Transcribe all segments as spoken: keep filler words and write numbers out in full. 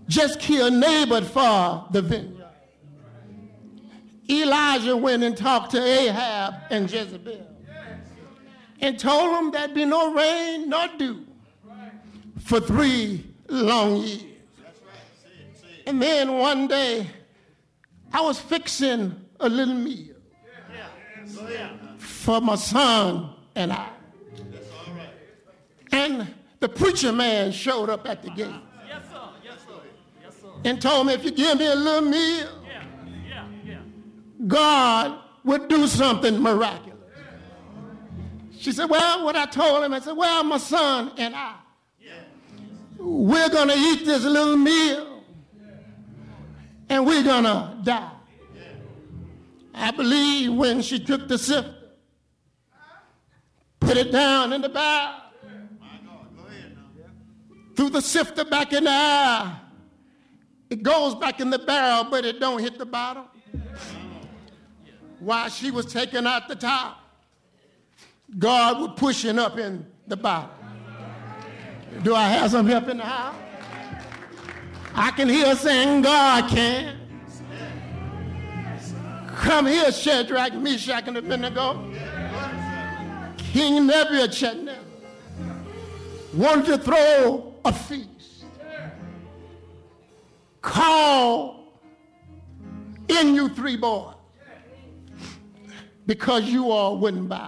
just killed Naboth for the vineyard. Elijah went and talked to Ahab and Jezebel and told them there'd be no rain nor dew for three long years. And then one day, I was fixing a little meal for my son and I. And the preacher man showed up at the gate and told me, if you give me a little meal, God would do something miraculous. She said, well, what I told him, I said, well, my son and I, we're going to eat this little meal and we're going to die. I believe when she took the sifter, put it down in the barrel, threw the sifter back in the air, it goes back in the barrel, but it don't hit the bottom. While she was taking out the top, God was pushing up in the bottom. Do I have some help in the house? I can hear saying, God can. Come here, Shadrach, Meshach, and Abednego. King Nebuchadnezzar wanted to throw a feast. Call in you three boys, because you all wouldn't bow.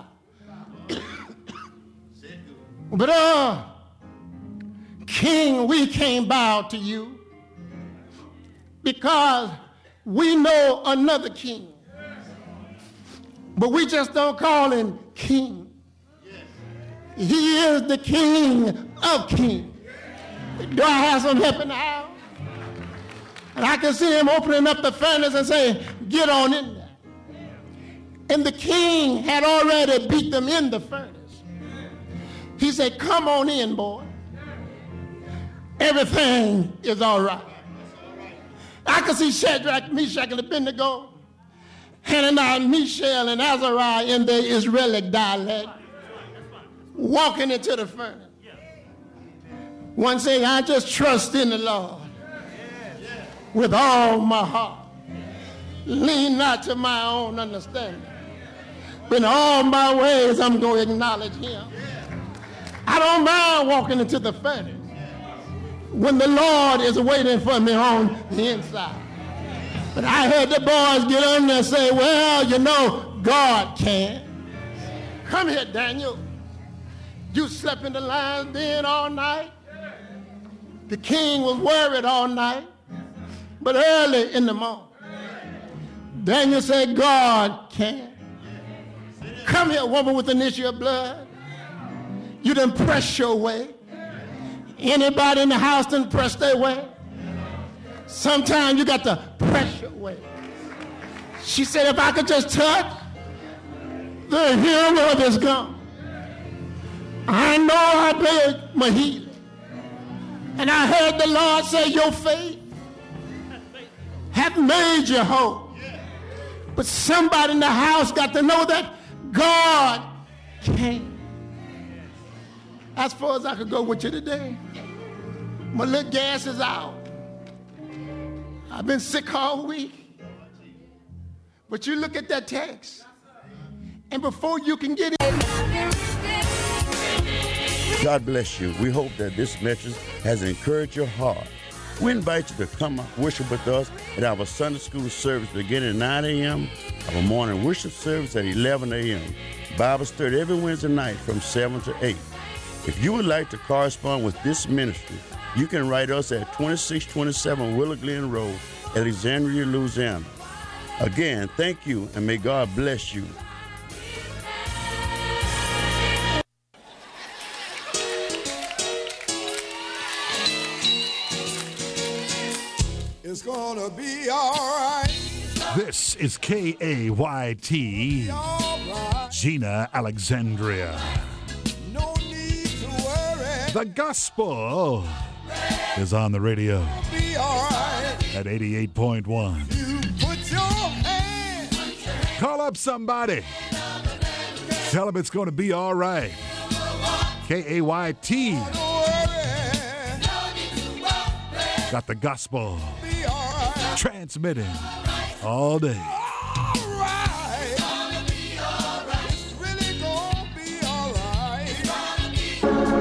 But uh, King, we can't bow to you because we know another king. But we just don't call him king. He is the King of kings. Do I have some help in the house? And I can see him opening up the furnace and say, get on in there. And the king had already beat them in the furnace. He said, come on in, boy. Everything is all right. I can see Shadrach, Meshach, and Abednego, Hananiah, Mishael, and Azariah in the Israeli dialect, walking into the furnace. One saying, I just trust in the Lord with all my heart. Lean not to my own understanding, but in all my ways I'm going to acknowledge him. I don't mind walking into the furnace when the Lord is waiting for me on the inside. But I heard the boys get on there and say, well, you know, God can. Come here, Daniel. You slept in the lion's den all night. The king was worried all night. But early in the morning, Daniel said, God can. Come here, woman with an issue of blood. You done press your way. Anybody in the house done press their way? Sometimes you got to press your way. She said, if I could just touch the hem of his garment, I know I begged my healing. And I heard the Lord say, your faith hath made you whole. But somebody in the house got to know that God can. As far as I could go with you today, my little gas is out. I've been sick all week. But you look at that text, and before you can get in. God bless you. We hope that this message has encouraged your heart. We invite you to come worship with us at our Sunday school service beginning at nine a.m., our morning worship service at eleven a.m., Bible study every Wednesday night from seven to eight. If you would like to correspond with this ministry, you can write us at twenty-six twenty-seven Willow Glen Road, Alexandria, Louisiana. Again, thank you, and may God bless you. It's gonna be all right. This is K A Y T, right. Gina, Alexandria. No need to worry. The gospel is on the radio be all right. at eighty-eight point one. You put your hand. Call up somebody. Tell them it's going to be all right. K A Y T. Got the gospel Be alright. transmitting all day. Alright. It's really gonna be alright.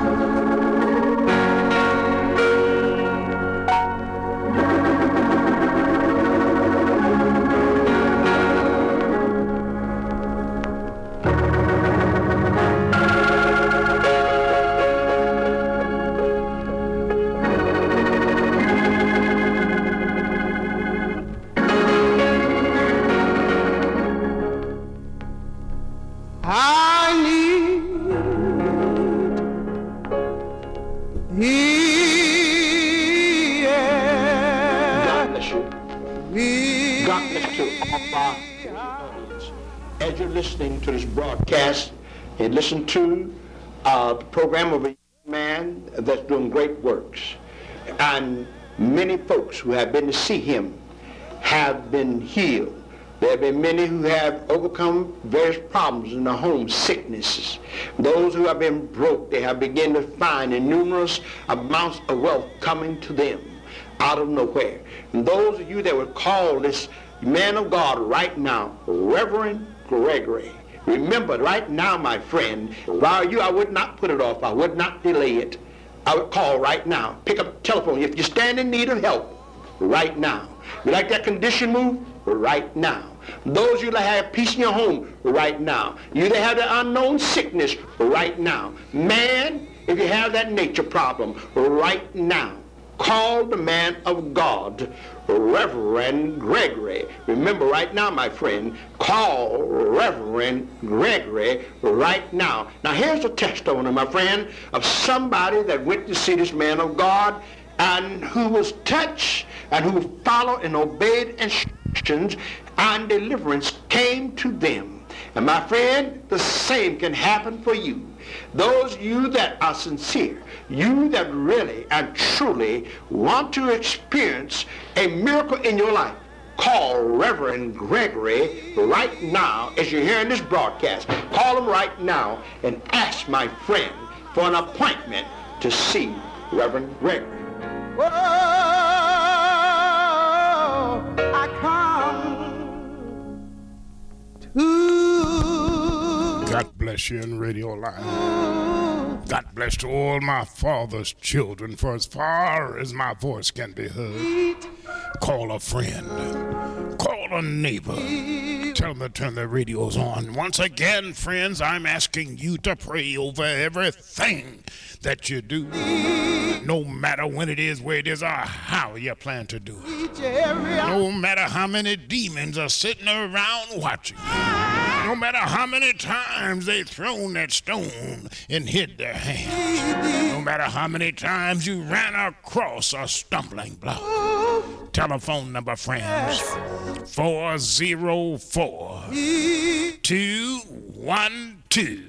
I need He, God bless you. God bless you. As you're listening to this broadcast, and listen to uh, the program of a young man that's doing great works. And many folks who have been to see him have been healed. There have been many who have overcome various problems in their home, sicknesses. Those who have been broke, they have begun to find numerous amounts of wealth coming to them out of nowhere. And those of you that would call this man of God right now, Reverend Gregory, remember right now, my friend, if I were you, I would not put it off. I would not delay it. I would call right now. Pick up the telephone. If you stand in need of help, right now. You like that condition move? Right now. Those of you that have peace in your home, right now. You that have the unknown sickness, right now. Man, if you have that nature problem, right now. Call the man of God, Reverend Gregory. Remember right now, my friend, call Reverend Gregory right now. Now here's a testimony, my friend, of somebody that went to see this man of God and who was touched and who followed and obeyed instructions, and deliverance came to them. And my friend, the same can happen for you. Those of you that are sincere, you that really and truly want to experience a miracle in your life, call Reverend Gregory right now as you're hearing this broadcast. Call him right now and ask my friend for an appointment to see Reverend Gregory. Whoa, I come to God bless you in Radio Live. God bless to all my father's children, for as far as my voice can be heard. Call a friend. Call a neighbor. Tell them to turn their radios on. Once again, friends, I'm asking you to pray over everything that you do. No matter when it is, where it is, or how you plan to do it. No matter how many demons are sitting around watching. No matter how many times they've thrown that stone and hid their hand. No matter how many times you ran across a stumbling block. Telephone number, friends, four oh four, two one two,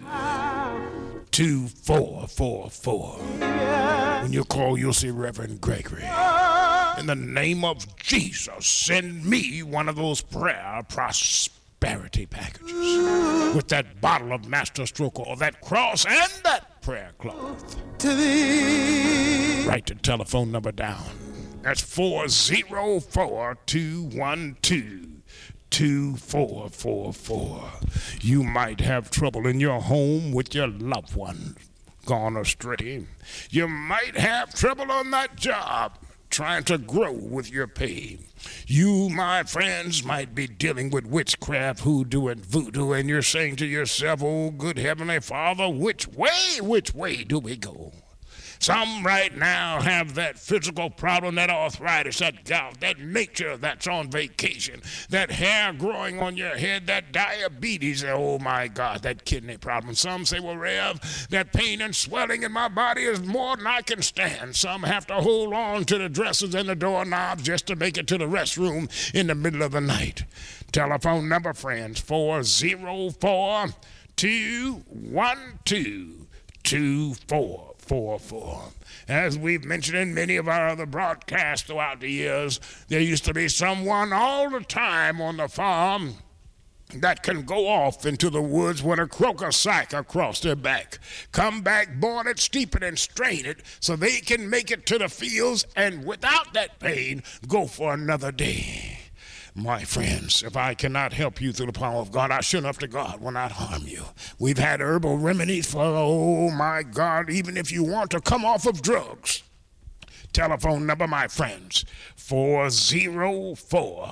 two four four four. When you call, you'll see Reverend Gregory. In the name of Jesus, send me one of those prayer prosperity packages with that bottle of Master Stroke or that cross and that prayer cloth. Write the telephone number down. That's four oh four, two one two, two four four four. You might have trouble in your home with your loved one gone astray. You might have trouble on that job trying to grow with your pay. You, my friends, might be dealing with witchcraft, hoodoo, and voodoo, and you're saying to yourself, oh, good Heavenly Father, which way, which way do we go? Some right now have that physical problem, that arthritis, that gout, that nature that's on vacation, that hair growing on your head, that diabetes, oh my God, that kidney problem. Some say, well, Rev, that pain and swelling in my body is more than I can stand. Some have to hold on to the dressers and the doorknobs just to make it to the restroom in the middle of the night. Telephone number, friends, four oh four, two one two, two four four four. As we've mentioned in many of our other broadcasts throughout the years, there used to be someone all the time on the farm that can go off into the woods with a croaker sack across their back, come back, boil it, steep it, and strain it so they can make it to the fields and without that pain go for another day. My friends, if I cannot help you through the power of God, I sure enough to God will not harm you. We've had herbal remedies for, oh my God, even if you want to come off of drugs. Telephone number, my friends, four oh four,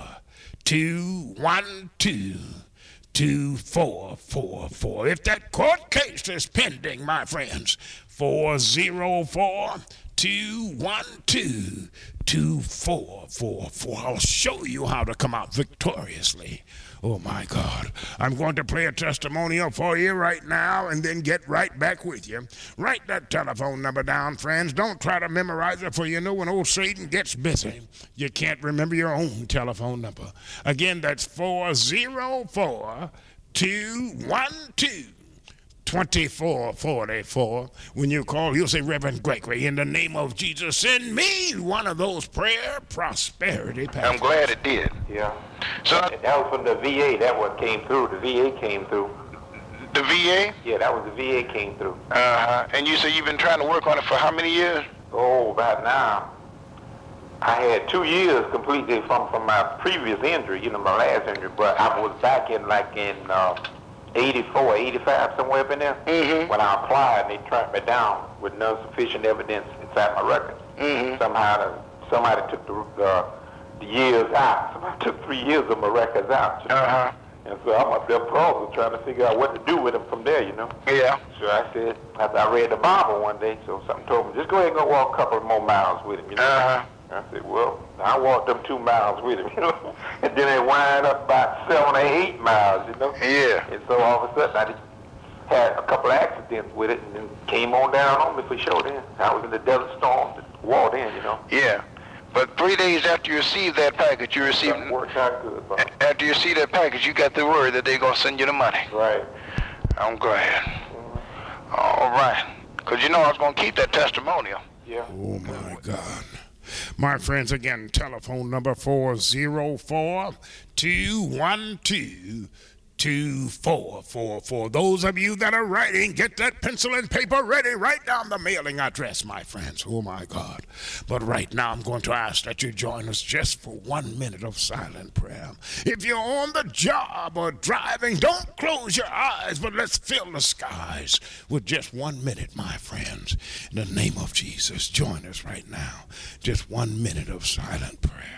two one two, two four four four. If that court case is pending, my friends, four oh four, two one two, two four four four. I'll show you how to come out victoriously. Oh my God. I'm going to play a testimonial for you right now and then get right back with you. Write that telephone number down, friends. Don't try to memorize it, for you know when old Satan gets busy, you can't remember your own telephone number. Again, that's four oh four, two one two, twenty-four forty-four. When you call, you'll say, Reverend Gregory, in the name of Jesus, send me one of those prayer prosperity packages. I'm glad it did. Yeah. So that was from the V A. That what came through. The V A came through. the V A? Yeah, that was the V A came through. Uh-huh. And you say you've been trying to work on it for how many years? Oh, about now. I had two years completely from, from my previous injury, you know, my last injury, but I was back in like in uh, eighty-four, eighty-five, somewhere up in there. Mm-hmm. When I applied, they tracked me down with non-sufficient evidence inside my record. Mm-hmm. Somehow the, somebody took the, uh, the years out. Somebody took three years of my records out. You know? Uh-huh. And so I'm up there puzzled trying to figure out what to do with them from there, you know. Yeah. So I said, after I read the Bible one day, so something told me, just go ahead and go walk a couple more miles with him, you know. Uh-huh. I said, well, I walked them two miles with him, you know. And then it wind up about seven or eight miles, you know. Yeah. And so all of a sudden I just had a couple of accidents with it and then came on down on me for sure then. I was in the desert storm that walked in, you know. Yeah. But three days after you received that package, you received... Something worked out good, bro. After you received that package, you got the word that they're going to send you the money. Right. I'm glad. Mm-hmm. All right. Because you know I was going to keep that testimonial. Yeah. Oh, my God. My friends, again, telephone number four oh four, two one two, two four four four. Those of you that are writing, get that pencil and paper ready. Write down the mailing address, my friends. Oh, my God. But right now, I'm going to ask that you join us just for one minute of silent prayer. If you're on the job or driving, don't close your eyes, but let's fill the skies with just one minute, my friends. In the name of Jesus, join us right now. Just one minute of silent prayer.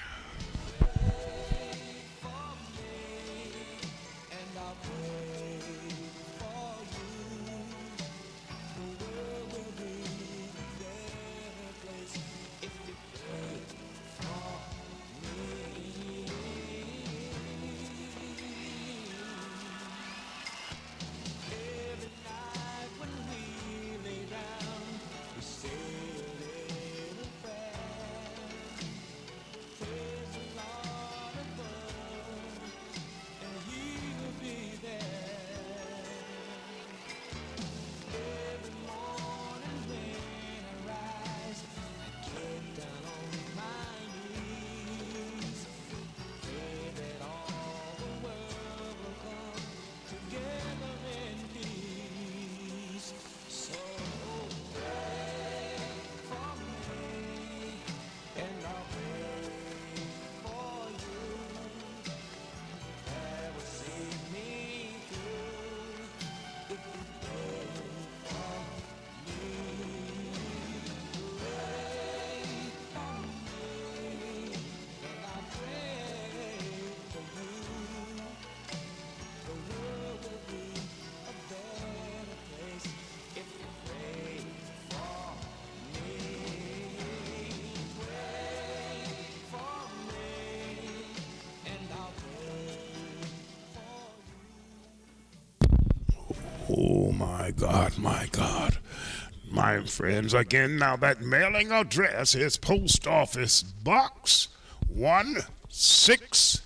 Oh, my God, my God. My friends, again, now that mailing address is Post Office Box one six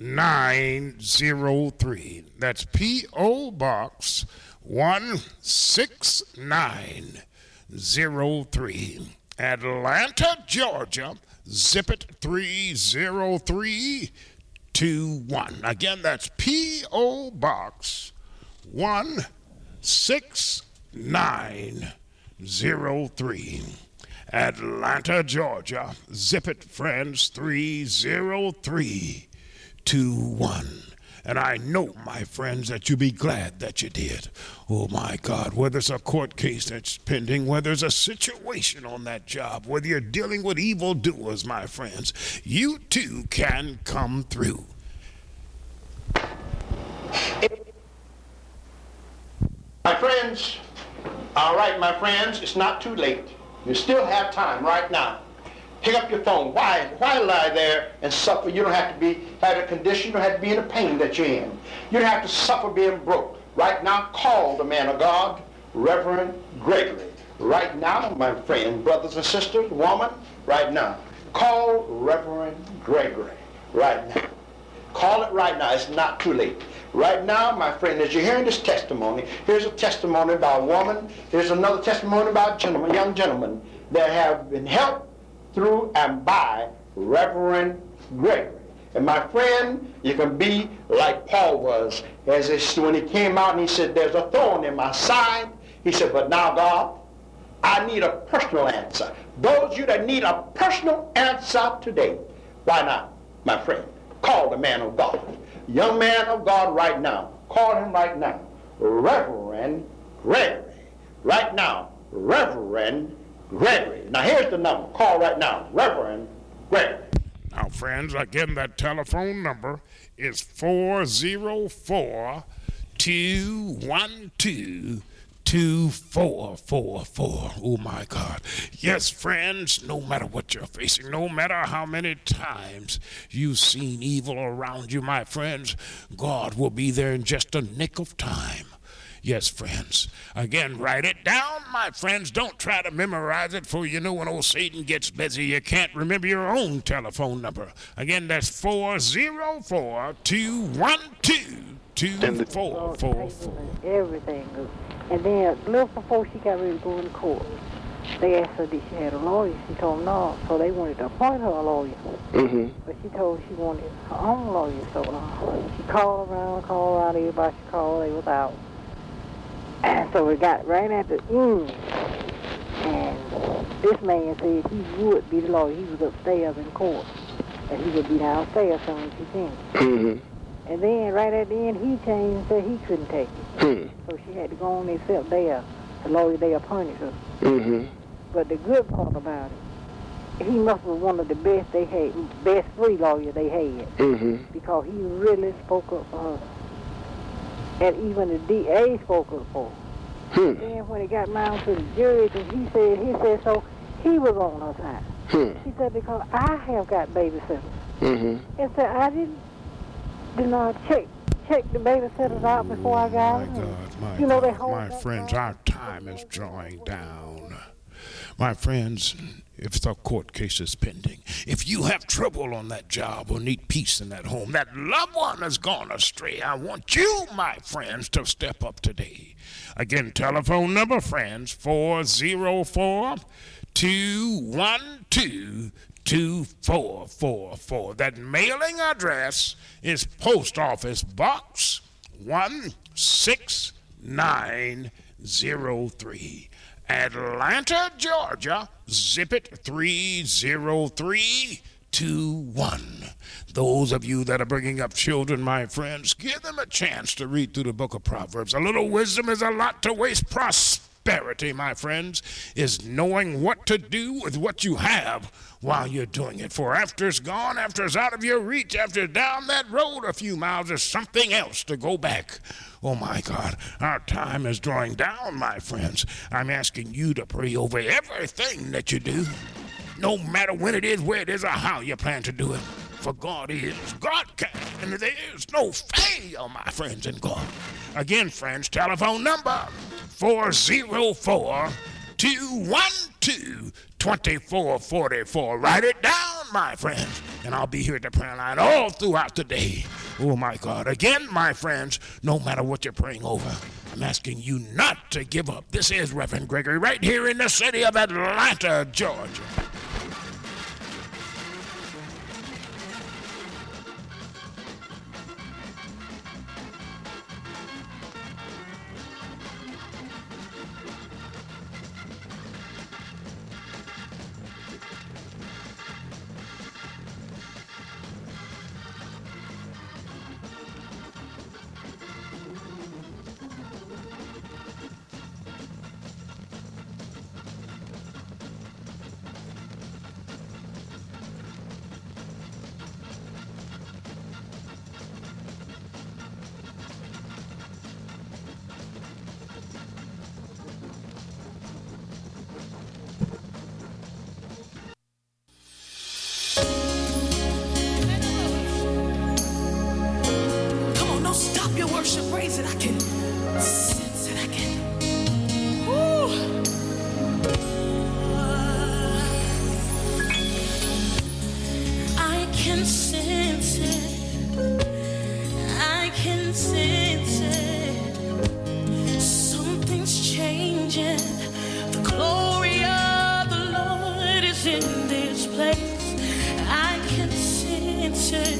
nine zero three. That's P O. Box one six nine zero three. Atlanta, Georgia, zip it three zero three two. two one. Again, that's P O. Box one six nine zero three. Atlanta, Georgia. Zip it, friends, three zero three two one. And I know, my friends, that you'll be glad that you did. Oh, my God, whether it's a court case that's pending, whether it's a situation on that job, whether you're dealing with evildoers, my friends, you too can come through. My friends, all right, my friends, it's not too late. You still have time right now. Pick up your phone. Why? Why lie there and suffer? You don't have to be have a condition. You don't have to be in the pain that you're in. You don't have to suffer being broke. Right now, call the man of God, Reverend Gregory. Right now, my friend, brothers and sisters, woman, right now. Call Reverend Gregory. Right now. Call it right now. It's not too late. Right now, my friend, as you're hearing this testimony, here's a testimony about a woman. Here's another testimony about a gentleman, young gentleman that have been helped through and by Reverend Gregory. And my friend, you can be like Paul was, as it, when he came out and he said, there's a thorn in my side. He said, but now God, I need a personal answer. Those of you that need a personal answer today, why not, my friend? Call the man of God. Young man of God right now. Call him right now. Reverend Gregory. Right now. Reverend Gregory. Now here's the number. Call right now. Reverend Gregory. Now, friends, again, that telephone number is four oh four, two one two, two four four four. Oh, my God. Yes, friends, no matter what you're facing, no matter how many times you've seen evil around you, my friends, God will be there in just a nick of time. Yes, friends. Again, write it down, my friends. Don't try to memorize it, for you know when old Satan gets busy, you can't remember your own telephone number. Again, that's four oh four, two one two, two four four four. Everything. And then, a little before she got ready to go in court, they asked her if she had a lawyer. She told them no, so they wanted to appoint her a lawyer. Mm-hmm. But she told her she wanted her own lawyer, so uh, she called around, called around, everybody she called, they was out. And so we got right at the end, and this man said he would be the lawyer. He was upstairs in court, and he would be downstairs soon as she finished. Mm-hmm. And then right at the end, he changed and said he couldn't take it. Mm-hmm. So she had to go on and sit there, the lawyer they appointed her. Mm-hmm. But the good part about it, he must be one of the best they had, best free lawyers they had, mm-hmm. because he really spoke up for her. And even the D A spoke up for her. Hmm. Then when it got round to the judge, and he said, he said so, he was on her side. Hmm. He said, because I have got babysitters. Mm-hmm. And said, I didn't, did not check check the babysitters out before I got My them. God, my you know, they God, hold my that friends, down. our time is drawing down. My friends, if the court case is pending, if you have trouble on that job or need peace in that home, that loved one has gone astray, I want you, my friends, to step up today. Again, telephone number, friends, four oh four, two one two, two four four four. That mailing address is Post Office Box one six nine zero three. Atlanta, Georgia, zip it three zero three two one. Those of you that are bringing up children, my friends, give them a chance to read through the book of Proverbs. A little wisdom is a lot to waste. Prosperity, my friends, is knowing what to do with what you have while you're doing it. For after it's gone, after it's out of your reach, after it's down that road a few miles, there's something else to go back. Oh, my God, our time is drawing down, my friends. I'm asking you to pray over everything that you do, no matter when it is, where it is, or how you plan to do it. For God is, God can, and there is no failure, my friends, in God. Again, friends, telephone number four oh four, two one two, two four four four. Write it down, my friends, and I'll be here at the prayer line all throughout the day. Oh, my God. Again, my friends, no matter what you're praying over, I'm asking you not to give up. This is Reverend Gregory right here in the city of Atlanta, Georgia. can sense it. I can sense it. Something's changing. The glory of the Lord is in this place. I can sense it.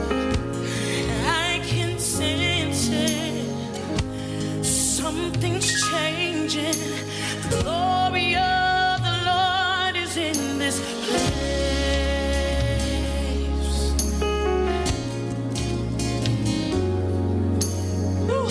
I can sense it. Something's changing. The glory of the Lord is in this place. Woo.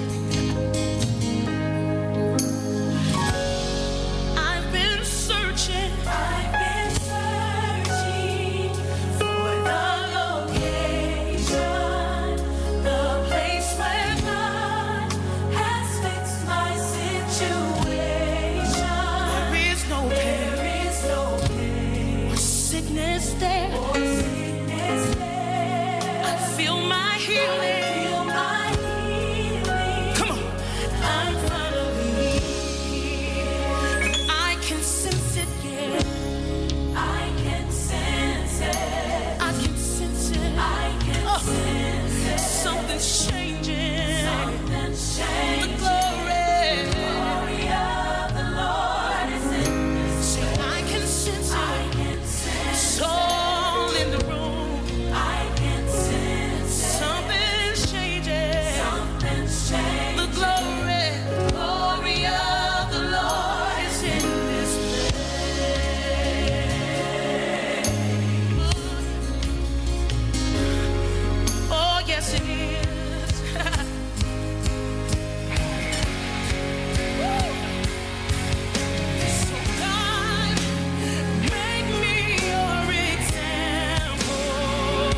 I've been searching. I've been searching for the location, the place where God has fixed my situation. There is no pain, there is no pain, or sickness there, or sickness there. I feel my healing, I feel my healing. Come on, I'm finally here. I can sense it, yeah. I can sense it. I can sense it. I can oh. sense it. Something's changing. Something's changing. The glory, glory of the Lord is in this place. I can sense it. I can sense it's all in the room. I can sense it. Something's changing. Something's changing. The glory, glory of the Lord is in this place. Oh, yes, it is. Woo. So God, make me your example.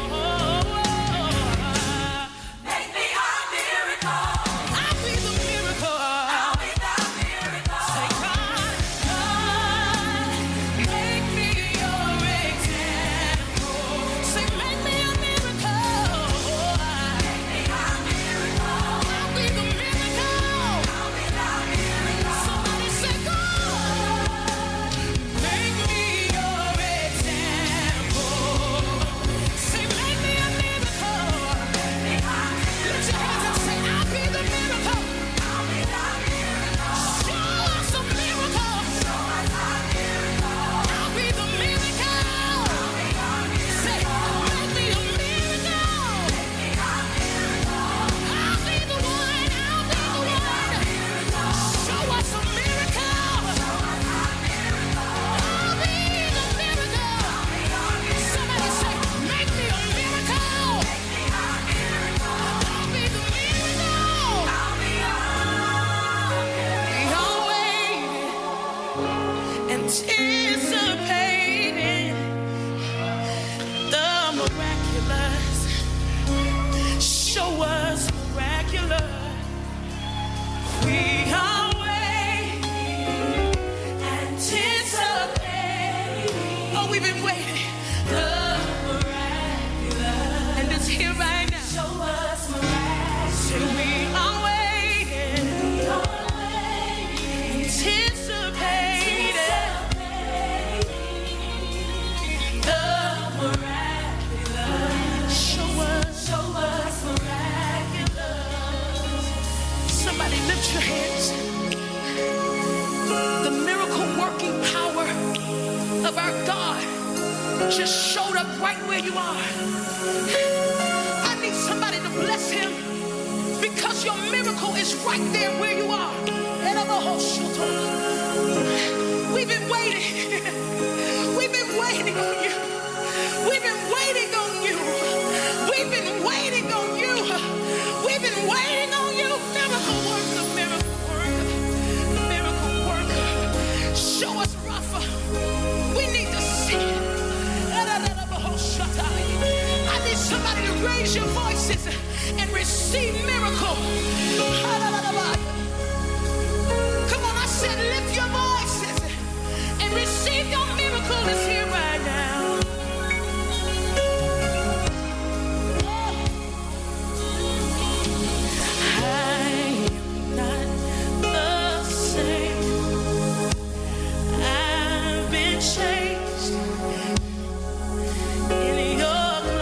Make me a miracle. I'll be the miracle. I'll be the miracle. Say, God, God, make me your example. Say, make me a miracle. Make me a miracle. I'll be the miracle. I'll be the miracle. Somebody say, God, make me your example. Say, make me a miracle. Lift your hands and say, I'll be the miracle. I'll be the miracle. Show us a miracle. Show us a miracle. I'll be the miracle. Say, make me a miracle. Make me a miracle. I'll be the one. I'll be the one. Show us a miracle. I'll be the miracle. Somebody say, make me a miracle. I'll be the miracle. Yahweh, anticipating the miraculous. Show us miraculous. We are waiting, anticipating. Oh, we've been waiting. The miraculous. And it's here right now. Show us miraculous. Say we are waiting. We are waiting. Anticipating. The miraculous. Show us. Show us miraculous. Somebody lift your hands. The miracle working power of our God just showed up right where you are. I need somebody to bless him because your miracle is right there where you are. We've been waiting. We've been waiting on you. We've been waiting on you. We've been waiting on you. We've been waiting on you. Miracle worker, miracle worker, miracle worker. Show us, Rapha. We need to see it. I need somebody to raise your voices and receive miracle. Come on, I said lift your voices and receive your miracle is here right now. I am not the same. I've been changed in your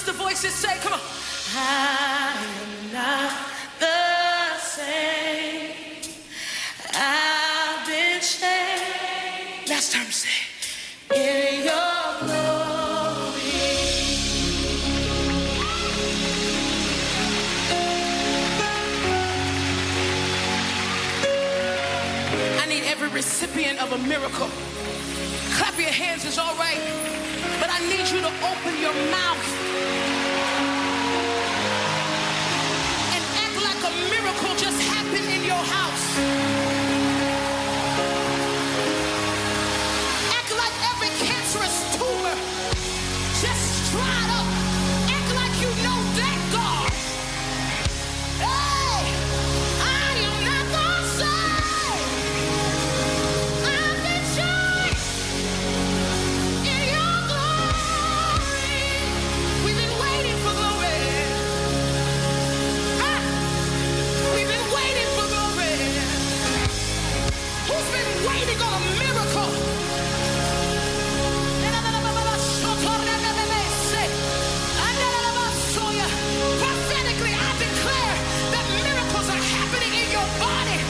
the voices say, come on. I am not the same. I've been changed. Last time say, in your glory. I need every recipient of a miracle. Clap your hands, it's all right. But I need you to open your mouth and act like a miracle just